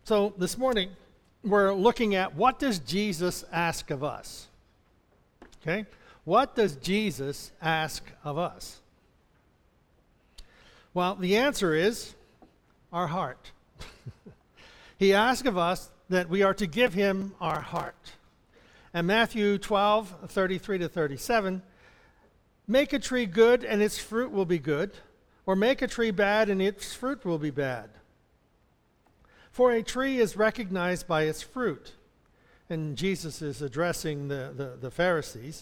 So this morning, we're looking at what does Jesus ask of us? Okay? What does Jesus ask of us? Well, the answer is our heart. He asks of us that we are to give him our heart. And Matthew 12:33-37, make a tree good and its fruit will be good, or make a tree bad and its fruit will be bad. For a tree is recognized by its fruit. And Jesus is addressing the Pharisees.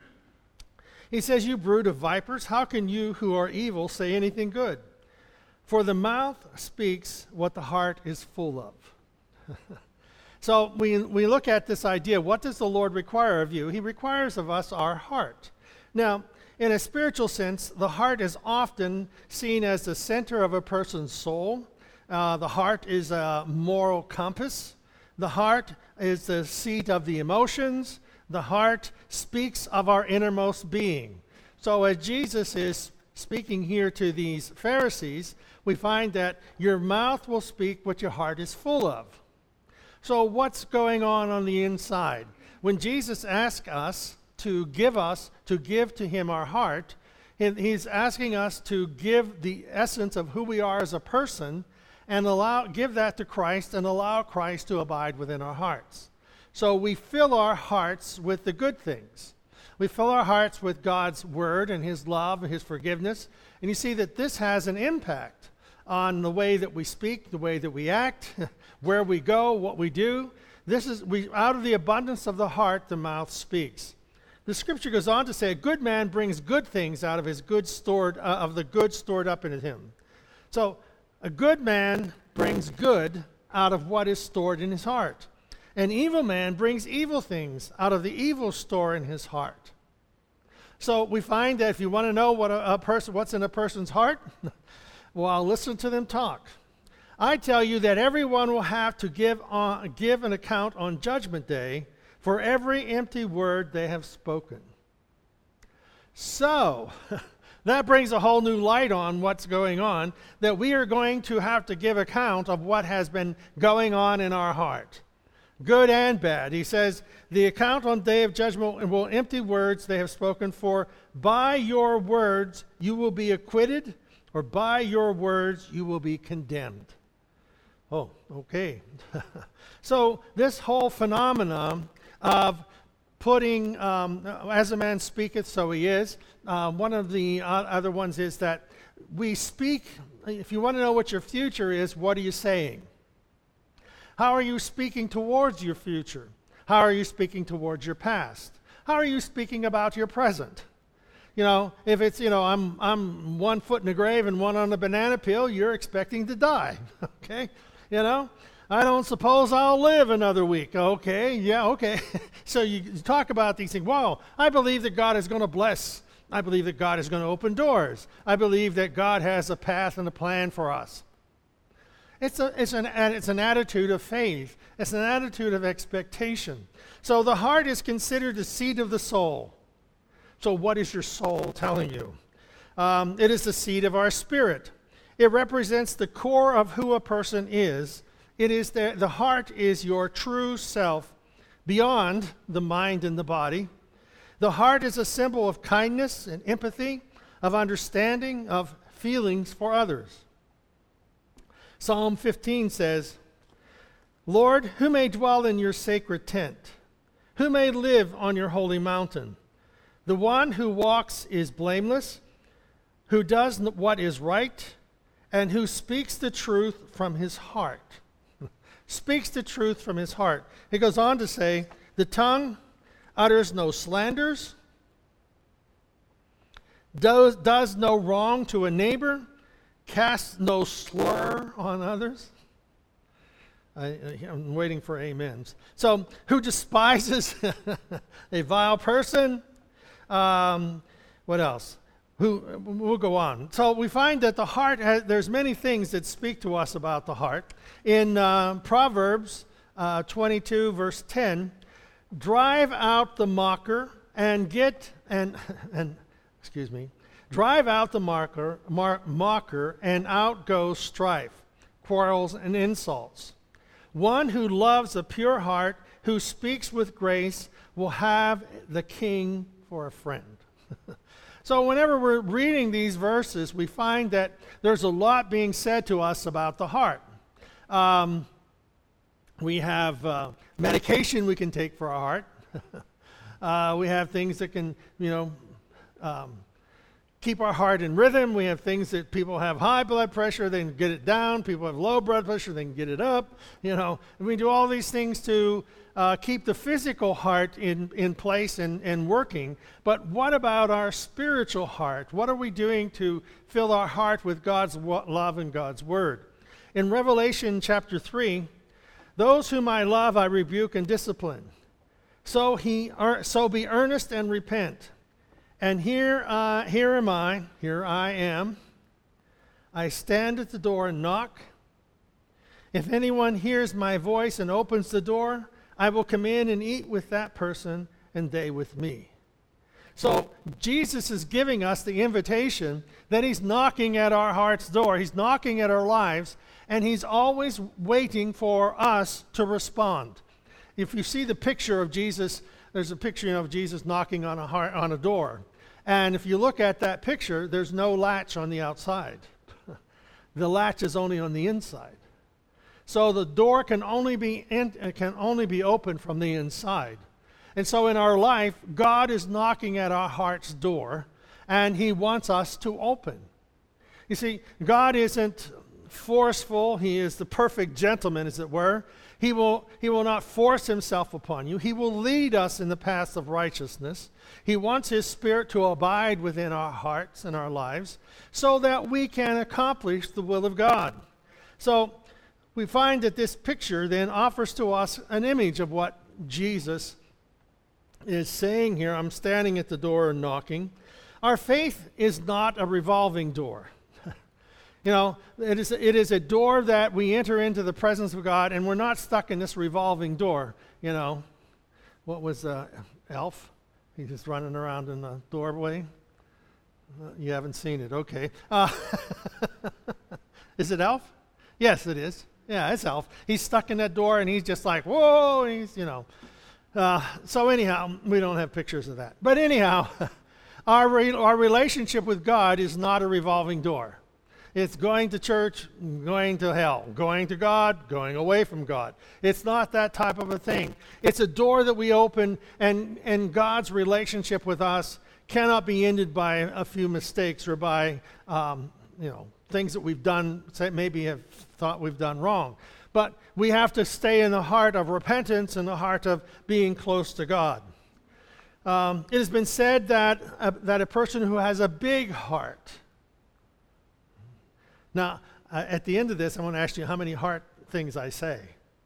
He says, you brood of vipers, how can you who are evil say anything good? For the mouth speaks what the heart is full of. So we look at this idea, what does the Lord require of you? He requires of us our heart. Now, in a spiritual sense, the heart is often seen as the center of a person's soul. The heart is a moral compass. The heart is the seat of the emotions. The heart speaks of our innermost being. So as Jesus is speaking here to these Pharisees, we find that your mouth will speak what your heart is full of. So what's going on the inside? When Jesus asks us to give to him our heart, he's asking us to give the essence of who we are as a person and give that to Christ and allow Christ to abide within our hearts. So we fill our hearts with the good things. We fill our hearts with God's word and his love and his forgiveness. And you see that this has an impact on the way that we speak, the way that we act, where we go, what we do. Out of the abundance of the heart, the mouth speaks. The scripture goes on to say, a good man brings good things out of his the good stored up in him. So a good man brings good out of what is stored in his heart. An evil man brings evil things out of the evil store in his heart. So we find that if you want to know what's in a person's heart, well, listen to them talk. I tell you that everyone will have to give an account on Judgment Day for every empty word they have spoken. So, that brings a whole new light on what's going on, that we are going to have to give account of what has been going on in our heart, good and bad. He says, the account on the day of judgment will empty words they have spoken, for by your words you will be acquitted, or by your words you will be condemned. Oh, okay. So this whole phenomenon of putting, as a man speaketh, so he is. One of the other ones is that we speak, if you want to know what your future is, what are you saying? How are you speaking towards your future? How are you speaking towards your past? How are you speaking about your present? You know, if it's, I'm 1 foot in the grave and 1 on the banana peel, you're expecting to die, okay? I don't suppose I'll live another week. Okay, yeah, okay. So you talk about these things. Wow, I believe that God is going to bless. I believe that God is going to open doors. I believe that God has a path and a plan for us. It's an attitude of faith. It's an attitude of expectation. So the heart is considered the seat of the soul. So what is your soul telling you? It is the seat of our spirit. It represents the core of who a person is. It is the heart is your true self beyond the mind and the body. The heart is a symbol of kindness and empathy, of understanding, of feelings for others. Psalm 15 says, Lord, who may dwell in your sacred tent? Who may live on your holy mountain? The one who walks is blameless, who does what is right, and who speaks the truth from his heart. Speaks the truth from his heart. He goes on to say, the tongue utters no slanders, does no wrong to a neighbor, casts no slur on others. I'm waiting for amens. So, who despises a vile person? What else? We'll go on. So we find that the heart, there's many things that speak to us about the heart. In Proverbs 22, verse 10, drive out the mocker drive out the mocker and out goes strife, quarrels, and insults. One who loves a pure heart, who speaks with grace, will have the King for a friend. So whenever we're reading these verses, we find that there's a lot being said to us about the heart. We have medication we can take for our heart. We have things that can, keep our heart in rhythm. We have things that people have high blood pressure, they can get it down. People have low blood pressure, they can get it up. And we do all these things to keep the physical heart in place and working. But what about our spiritual heart? What are we doing to fill our heart with God's love and God's word? In Revelation chapter 3, those whom I love I rebuke and discipline. So be earnest and repent. And here I am. I stand at the door and knock. If anyone hears my voice and opens the door, I will come in and eat with that person and they with me. So Jesus is giving us the invitation that he's knocking at our heart's door. He's knocking at our lives, and he's always waiting for us to respond. If you see the picture of Jesus, there's a picture of Jesus knocking on a door. And if you look at that picture, there's no latch on the outside. The latch is only on the inside. So the door can only be opened from the inside. And so in our life, God is knocking at our heart's door, and he wants us to open. You see, God isn't forceful. He is the perfect gentleman, as it were. He will not force himself upon you. He will lead us in the paths of righteousness. He wants his Spirit to abide within our hearts and our lives so that we can accomplish the will of God. So we find that this picture then offers to us an image of what Jesus is saying here. I'm standing at the door and knocking. Our faith is not a revolving door. It is a door that we enter into the presence of God, and we're not stuck in this revolving door. What was Elf? He's just running around in the doorway. You haven't seen it, okay. Is it Elf? Yes, it is. Yeah, it's Elf. He's stuck in that door, and he's just like, whoa, so anyhow, we don't have pictures of that. But anyhow, our relationship with God is not a revolving door. It's going to church, going to hell, going to God, going away from God. It's not that type of a thing. It's a door that we open, and God's relationship with us cannot be ended by a few mistakes or by things that we've done, maybe have thought we've done wrong. But we have to stay in the heart of repentance and the heart of being close to God. It has been said that a person who has a big heart. Now, at the end of this, I want to ask you how many heart things I say.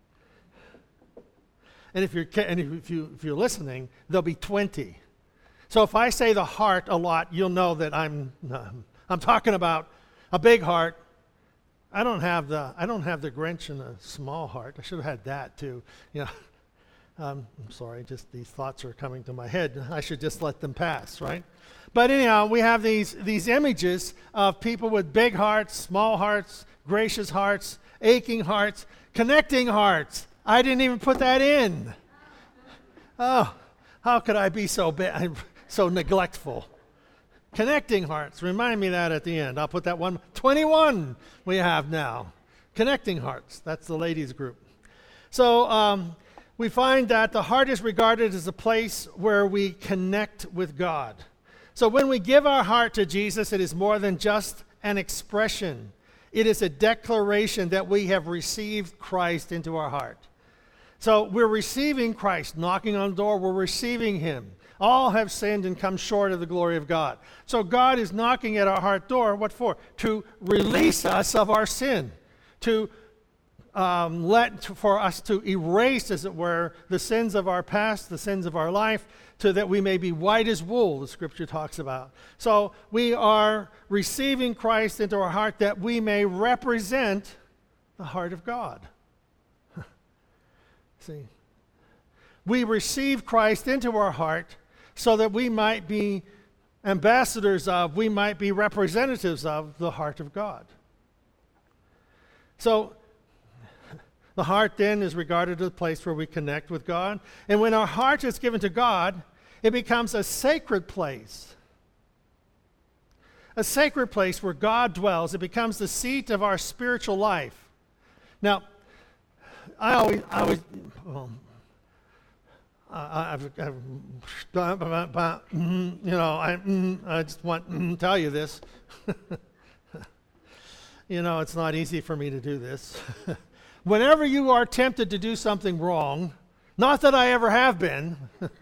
And if you're listening, there'll be 20. So if I say the heart a lot, you'll know that I'm talking about a big heart. I don't have the Grinch and a small heart. I should have had that too. I'm sorry, just these thoughts are coming to my head. I should just let them pass, right? But anyhow, we have these images of people with big hearts, small hearts, gracious hearts, aching hearts, connecting hearts. I didn't even put that in. Oh, how could I be so neglectful? Connecting hearts. Remind me that at the end. I'll put that one. 21 we have now. Connecting hearts. That's the ladies group. So we find that the heart is regarded as a place where we connect with God. So when we give our heart to Jesus, it is more than just an expression. It is a declaration that we have received Christ into our heart. So we're receiving Christ, knocking on the door, we're receiving him. All have sinned and come short of the glory of God. So God is knocking at our heart door, what for? To release us of our sin, for us to erase, as it were, the sins of our past, the sins of our life, so that we may be white as wool, the scripture talks about. So we are receiving Christ into our heart that we may represent the heart of God. See, we receive Christ into our heart so that we might be ambassadors of, we might be representatives of the heart of God. So The heart then is regarded as a place where we connect with God. And when our heart is given to God, it becomes a sacred place. A sacred place where God dwells. It becomes the seat of our spiritual life. Now, I just want to tell you this. It's not easy for me to do this. Whenever you are tempted to do something wrong, not that I ever have been,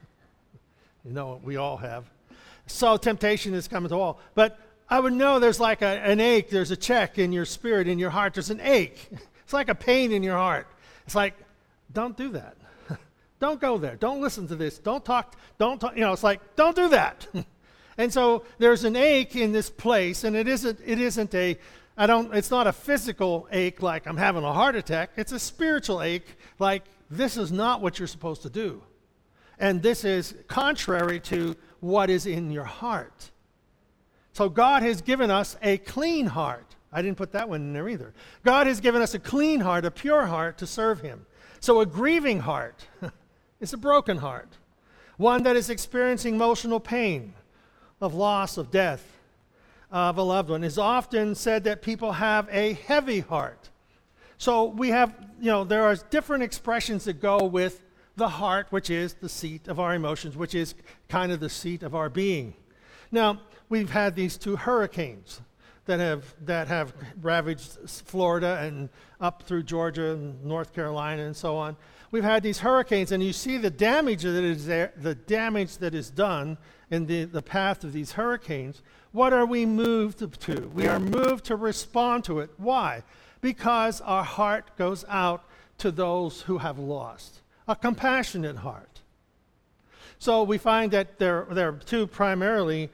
we all have, so temptation is coming to all, but I would know there's like an ache, there's a check in your spirit, in your heart, there's an ache. It's like a pain in your heart. It's like, don't do that. Don't go there. Don't listen to this. Don't talk. It's like, don't do that. And so there's an ache in this place, and it's not a physical ache like I'm having a heart attack. It's a spiritual ache like this is not what you're supposed to do. And this is contrary to what is in your heart. So God has given us a clean heart. I didn't put that one in there either. God has given us a clean heart, a pure heart to serve him. So a grieving heart is a broken heart, one that is experiencing emotional pain of loss, of death of a loved one. It's often said that people have a heavy heart. So we have, there are different expressions that go with the heart, which is the seat of our emotions, which is kind of the seat of our being. Now, we've had these 2 hurricanes that have ravaged Florida and up through Georgia and North Carolina and so on. We've had these hurricanes, and you see the damage that is there, the damage that is done in the path of these hurricanes. What are we moved to? We are moved to respond to it. Why? Because our heart goes out to those who have lost. A compassionate heart. So we find that there are 2 primarily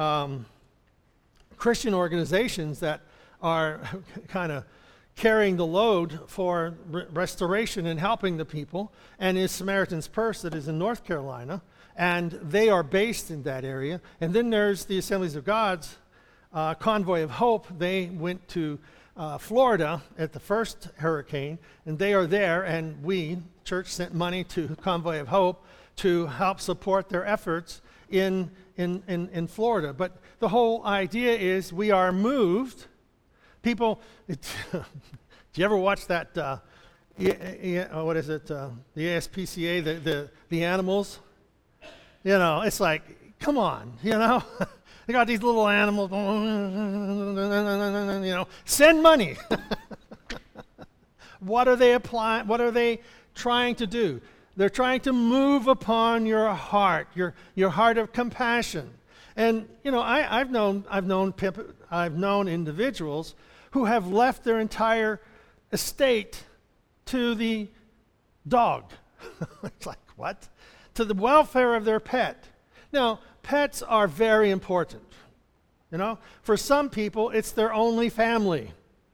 Christian organizations that are kind of carrying the load for restoration and helping the people, and is Samaritan's Purse that is in North Carolina, and they are based in that area. And then there's the Assemblies of God's Convoy of Hope. They went to Florida at the first hurricane, and they are there, and we, church, sent money to Convoy of Hope to help support their efforts in Florida. But the whole idea is we are moved. People, do you ever watch that, what is it, the ASPCA, the animals? It's like, come on, They got these little animals, send money. What are they applying? What are they trying to do? They're trying to move upon your heart, your heart of compassion. And I've known individuals who have left their entire estate to the dog. It's like, what? To the welfare of their pet. Now, pets are very important. For some people, it's their only family.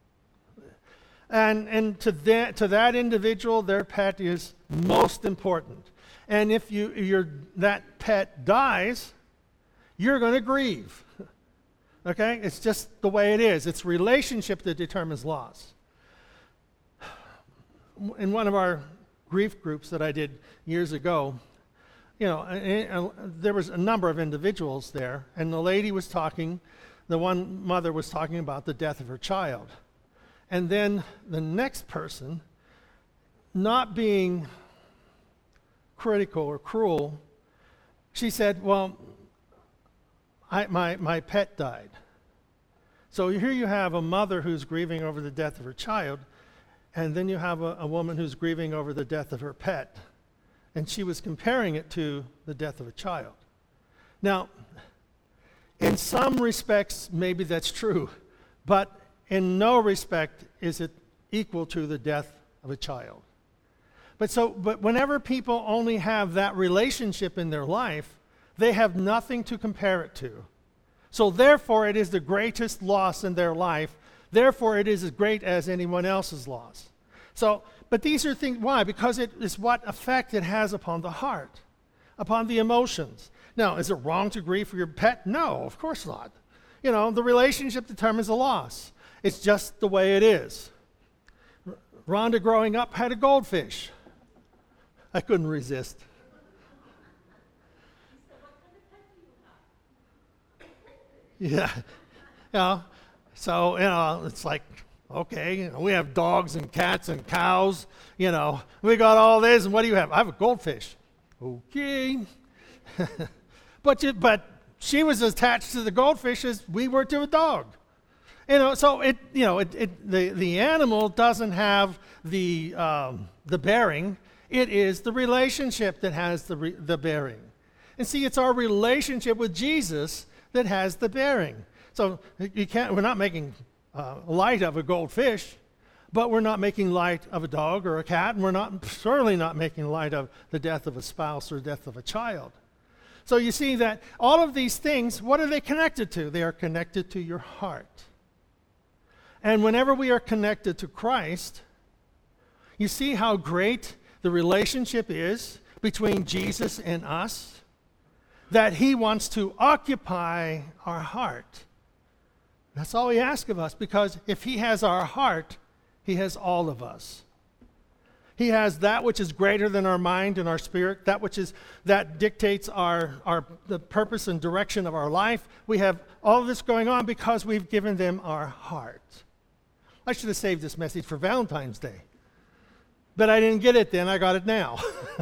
And to that individual, their pet is most important. And if that pet dies, you're going to grieve. Okay? It's just the way it is. It's relationship that determines loss. In one of our grief groups that I did years ago, there was a number of individuals there, and the lady was talking, the one mother was talking about the death of her child. And then the next person, not being critical or cruel, she said, well, my pet died. So here you have a mother who's grieving over the death of her child, and then you have a woman who's grieving over the death of her pet. And she was comparing it to the death of a child. Now, in some respects, maybe that's true, but in no respect is it equal to the death of a child. But whenever people only have that relationship in their life, they have nothing to compare it to. So therefore, it is the greatest loss in their life. Therefore, it is as great as anyone else's loss. But these are things, why? Because it is what effect it has upon the heart, upon the emotions. Now, is it wrong to grieve for your pet? No, of course not. The relationship determines the loss. It's just the way it is. Rhonda growing up had a goldfish. I couldn't resist. Yeah. So, it's like, okay, we have dogs and cats and cows, we got all this, and what do you have? I have a goldfish. Okay. But she was as attached to the goldfish as we were to a dog. So the animal doesn't have the bearing. It is the relationship that has the bearing. And see, it's our relationship with Jesus that has the bearing. So we're not making light of a goldfish, but we're not making light of a dog or a cat, and we're certainly not making light of the death of a spouse or death of a child. So you see that all of these things, what are they connected to? They are connected to your heart. And whenever we are connected to Christ, you see how great the relationship is between Jesus and us, that he wants to occupy our heart. That's all he asks of us, because if he has our heart, he has all of us. He has that which is greater than our mind and our spirit, that dictates the purpose and direction of our life. We have all of this going on because we've given them our heart. I should have saved this message for Valentine's Day, but I didn't get it then. I got it now.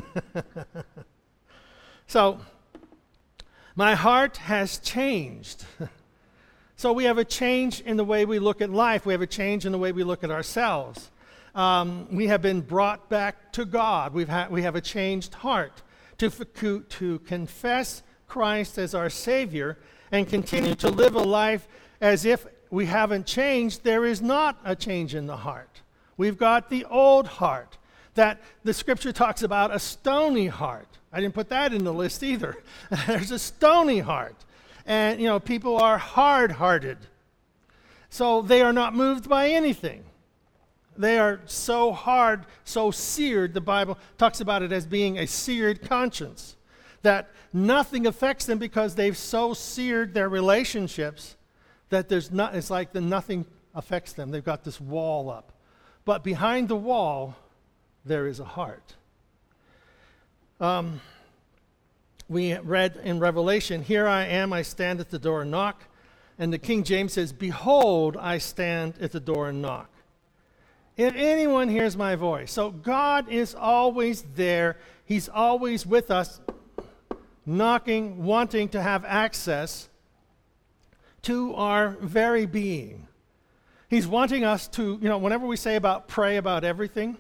So, my heart has changed. So we have a change in the way we look at life. We have a change in the way we look at ourselves. We have been brought back to God. We have a changed heart to confess Christ as our Savior and continue to live a life as if we haven't changed. There is not a change in the heart. We've got the old heart that the Scripture talks about, a stony heart. I didn't put that in the list either. There's a stony heart. And, people are hard-hearted. So they are not moved by anything. They are so hard, so seared. The Bible talks about it as being a seared conscience, that nothing affects them because they've so seared their relationships that it's like nothing affects them. They've got this wall up. But behind the wall, there is a heart. We read in Revelation, "Here I am, I stand at the door and knock." And the King James says, "Behold, I stand at the door and knock. If anyone hears my voice." So God is always there. He's always with us, knocking, wanting to have access to our very being. He's wanting us to, whenever we say pray about everything,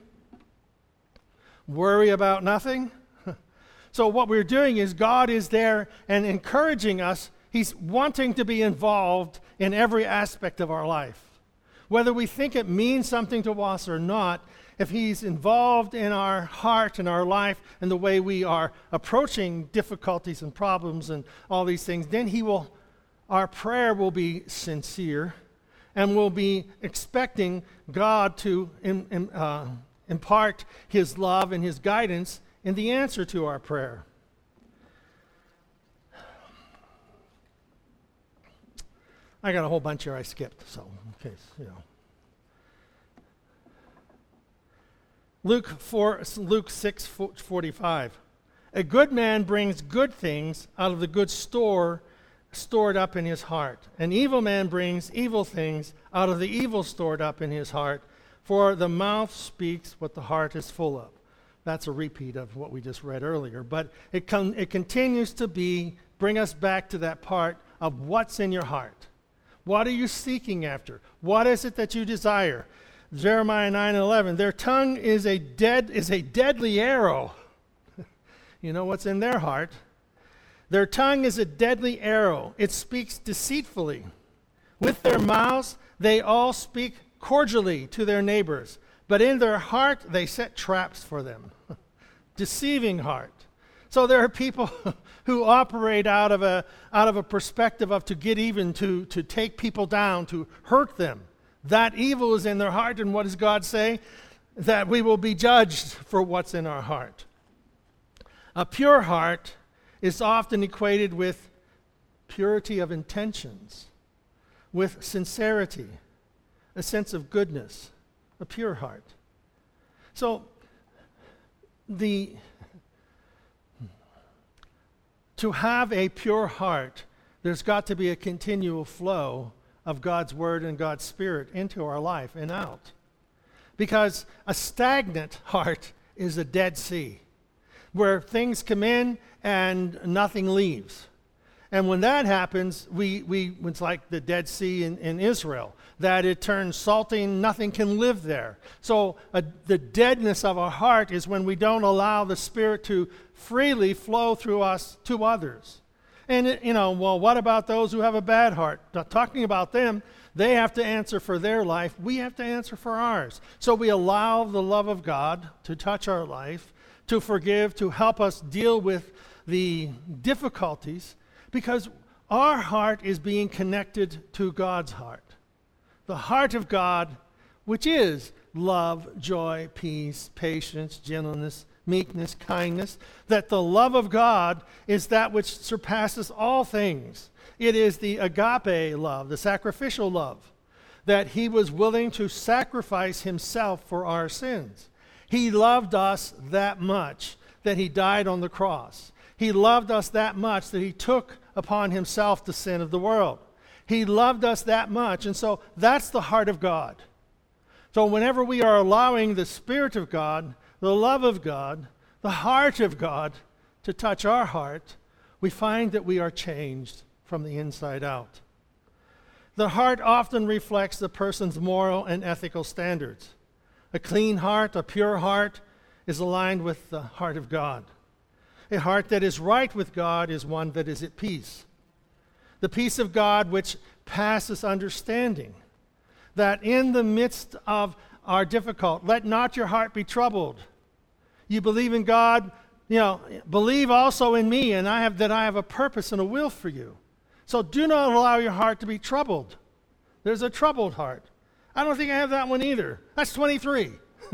worry about nothing. So what we're doing is God is there and encouraging us. He's wanting to be involved in every aspect of our life. Whether we think it means something to us or not, if he's involved in our heart and our life and the way we are approaching difficulties and problems and all these things, then our prayer will be sincere, and we'll be expecting God to impart his love and his guidance in the answer to our prayer. I got a whole bunch here I skipped, so in case, Luke 6:45. "A good man brings good things out of the good store stored up in his heart. An evil man brings evil things out of the evil stored up in his heart, for the mouth speaks what the heart is full of." That's a repeat of what we just read earlier, but it continues to bring us back to that part of what's in your heart. What are you seeking after? What is it that you desire? Jeremiah 9:11, "Their tongue is a deadly arrow." You know what's in their heart? "Their tongue is a deadly arrow. It speaks deceitfully. With their mouths they all speak cordially to their neighbors, but in their heart they set traps for them." Deceiving heart. So there are people who operate out of a perspective of to get even, to take people down, to hurt them. That evil is in their heart, and what does God say? That we will be judged for what's in our heart. A pure heart is often equated with purity of intentions, with sincerity, a sense of goodness, a pure heart. So, to have a pure heart, there's got to be a continual flow of God's Word and God's Spirit into our life and out. Because a stagnant heart is a Dead Sea, where things come in and nothing leaves. And when that happens, it's like the Dead Sea in Israel, that it turns salty and nothing can live there. So the deadness of our heart is when we don't allow the Spirit to freely flow through us to others. And, what about those who have a bad heart? Not talking about them. They have to answer for their life. We have to answer for ours. So we allow the love of God to touch our life, to forgive, to help us deal with the difficulties, because our heart is being connected to God's heart. The heart of God, which is love, joy, peace, patience, gentleness, meekness, kindness, that the love of God is that which surpasses all things. It is the agape love, the sacrificial love, that he was willing to sacrifice himself for our sins. He loved us that much that he died on the cross. He loved us that much that he took upon himself the sin of the world. He loved us that much, and so that's the heart of God. So whenever we are allowing the Spirit of God, the love of God, the heart of God to touch our heart, we find that we are changed from the inside out. The heart often reflects the person's moral and ethical standards. A clean heart, a pure heart, is aligned with the heart of God. A heart that is right with God is one that is at peace. The peace of God which passes understanding. That in the midst of our difficult, let not your heart be troubled. You believe in God, believe also in me, and I have a purpose and a will for you. So do not allow your heart to be troubled. There's a troubled heart. I don't think I have that one either. That's 23.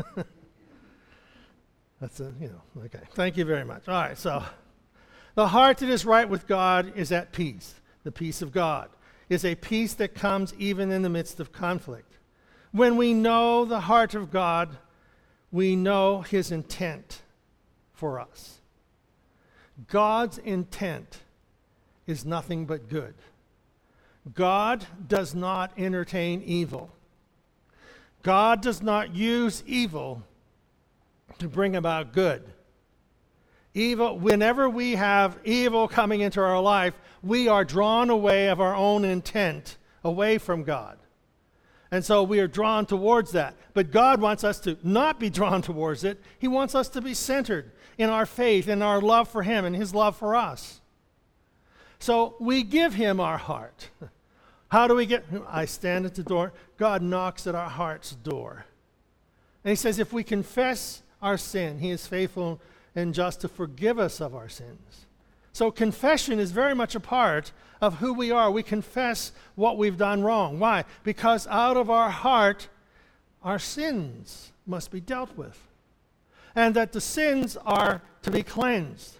Okay. Thank you very much. All right, so the heart that is right with God is at peace. The peace of God is a peace that comes even in the midst of conflict. When we know the heart of God, we know his intent for us. God's intent is nothing but good. God does not entertain evil. God does not use evil to bring about good. Evil, whenever we have evil coming into our life, we are drawn away of our own intent, away from God. And so we are drawn towards that. But God wants us to not be drawn towards it. He wants us to be centered in our faith, in our love for him, and his love for us. So we give him our heart. How do we get? I stand at the door. God knocks at our heart's door. And he says, if we confess our sin, he is faithful and just to forgive us of our sins. So confession is very much a part of who we are. We confess what we've done wrong. Why? Because out of our heart, our sins must be dealt with. And that the sins are to be cleansed.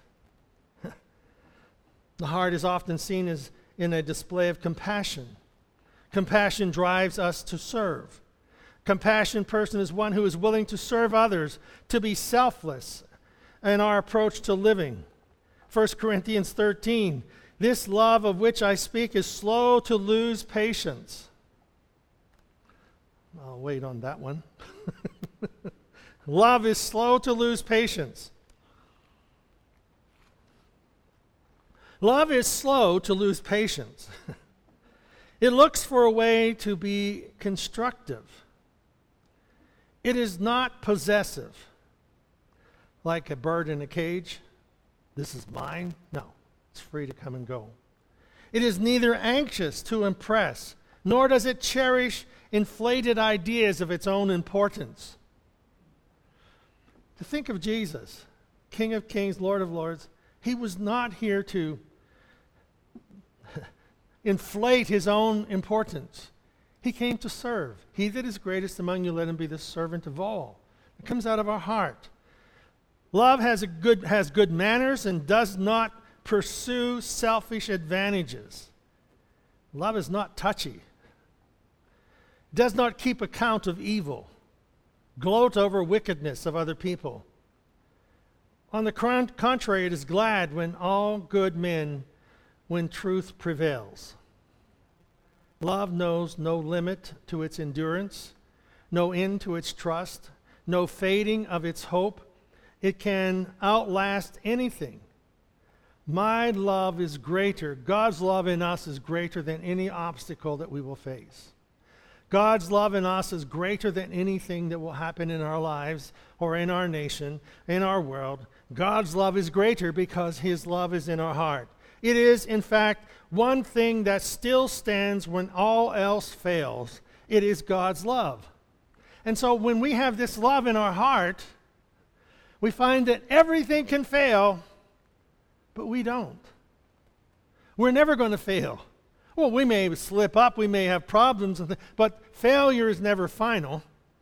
The heart is often seen as in a display of compassion. Compassion drives us to serve. Compassionate person is one who is willing to serve others, to be selfless in our approach to living. 1 Corinthians 13, this love of which I speak is slow to lose patience. I'll wait on that one. Love is slow to lose patience. Love is slow to lose patience. It looks for a way to be constructive. It is not possessive, like a bird in a cage. This is mine. No, it's free to come and go. It is neither anxious to impress, nor does it cherish inflated ideas of its own importance. To think of Jesus, King of Kings, Lord of Lords, he was not here to inflate his own importance. He came to serve. He that is greatest among you, let him be the servant of all. It comes out of our heart. Love has good manners and does not pursue selfish advantages. Love is not touchy. Does not keep account of evil. gloat over wickedness of other people. On the contrary, it is glad when all good men, when truth prevails. Love knows no limit to its endurance, no end to its trust, no fading of its hope. It can outlast anything. My love is greater. God's love in us is greater than any obstacle that we will face. God's love in us is greater than anything that will happen in our lives or in our nation, in our world. God's love is greater because his love is in our heart. It is, in fact, one thing that still stands when all else fails. It is God's love. And so when we have this love in our heart, we find that everything can fail, but we don't. We're never going to fail. Well, we may slip up, we may have problems, but failure is never final.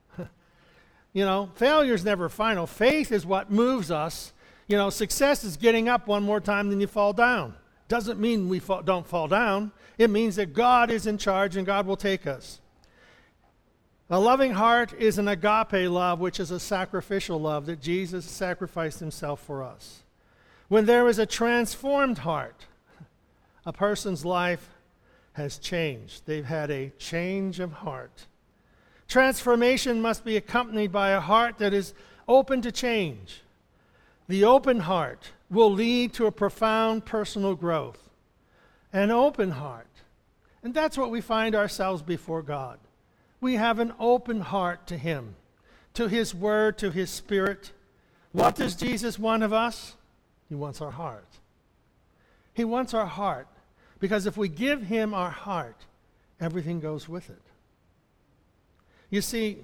Failure is never final. Faith is what moves us. Success is getting up one more time than you fall down. Doesn't mean we don't fall down. It means that God is in charge and God will take us. A loving heart is an agape love, which is a sacrificial love that Jesus sacrificed himself for us. When there is a transformed heart, a person's life has changed. They've had a change of heart. Transformation must be accompanied by a heart that is open to change. The open heart will lead to a profound personal growth. An open heart. And that's what we find ourselves before God. We have an open heart to him, to his word, to his spirit. What does Jesus want of us? He wants our heart. He wants our heart. Because if we give him our heart, everything goes with it. You see,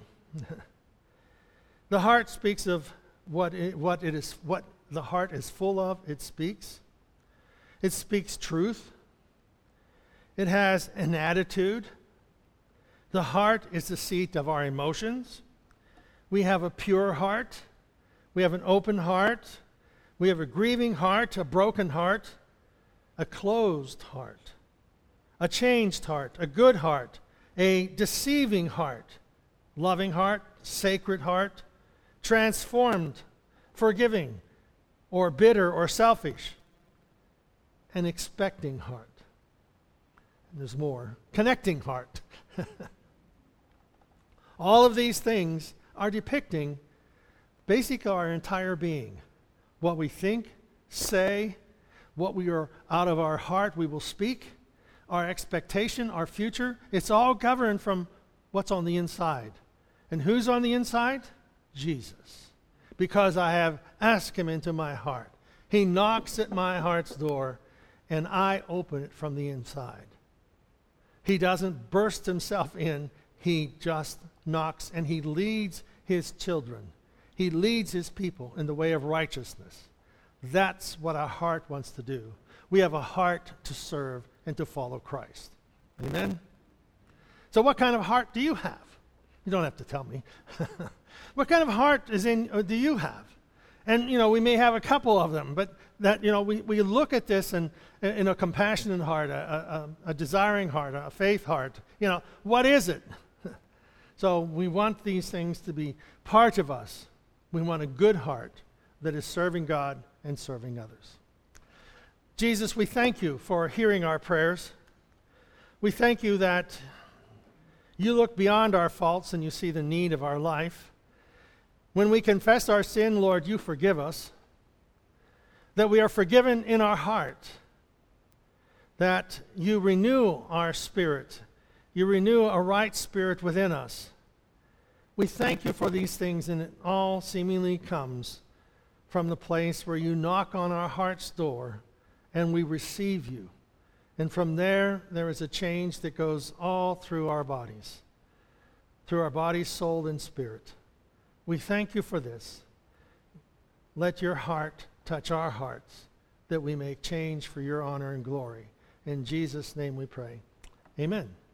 the heart speaks of what the heart is full of. It speaks truth. It has an attitude. The heart is the seat of our emotions. We have a pure heart. We have an open heart. We have a grieving heart, a broken heart, a closed heart, a changed heart, a good heart, a deceiving heart, loving heart, sacred heart, transformed, forgiving, or bitter or selfish, an expecting heart. And there's more. Connecting heart. All of these things are depicting basically our entire being. What we think, say, what we are out of our heart we will speak, our expectation, our future. It's all governed from what's on the inside. And who's on the inside? Jesus. Because I have asked him into my heart. He knocks at my heart's door, and I open it from the inside. He doesn't burst himself in. He just knocks, and he leads his children. He leads his people in the way of righteousness. That's what our heart wants to do. We have a heart to serve and to follow Christ. Amen? So what kind of heart do you have? You don't have to tell me. What kind of heart do you have? And, we may have a couple of them, but that, we look at this and in a compassionate heart, a desiring heart, a faith heart. What is it? So we want these things to be part of us. We want a good heart that is serving God and serving others. Jesus, we thank you for hearing our prayers. We thank you that you look beyond our faults and you see the need of our life. When we confess our sin, Lord, you forgive us. That we are forgiven in our heart. That you renew our spirit. You renew a right spirit within us. We thank you for these things, and it all seemingly comes from the place where you knock on our heart's door and we receive you. And from there is a change that goes all through our bodies, soul, and spirit. We thank you for this. Let your heart touch our hearts that we may change for your honor and glory. In Jesus' name we pray. Amen.